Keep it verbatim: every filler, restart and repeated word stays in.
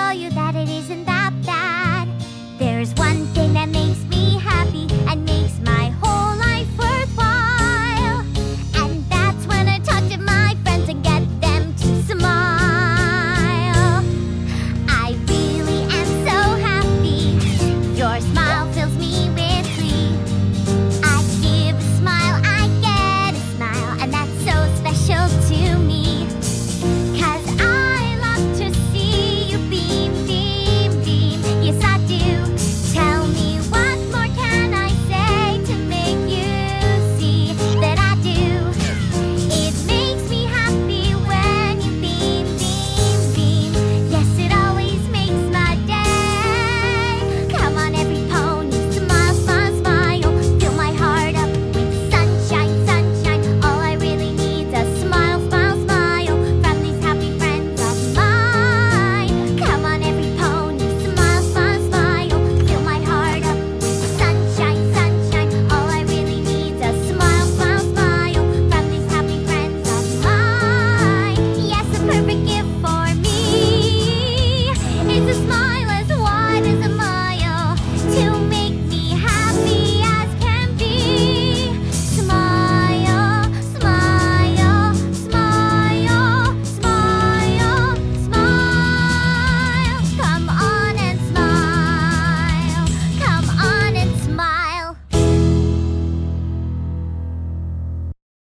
show you that it isn't that bad. There's one thing that makes me happy and makes my whole life worthwhile, and that's when I talk to my friends and get them to smile. I really am so happy. Your smile fills me with glee. I give a smile, I get a smile, and that's so special to me. 'Cause I love to see you beam, beam, beam. Yes, I do. Tell me, what more can I say to make you see that I do? It makes me happy when you beam, beam, beam. Yes, it always makes my day. Come on, every pony, smile, smile, smile. Fill my heart up with sunshine, sunshine. All I really need's a smile, smile, smile from these happy friends of mine. Come on, every pony, smile, smile, smile. Fill my heart up with sunshine, sunshine. All I really need's a smile, smile, smile from these happy friends of mine. Yes, a perfect gift for me is a smile.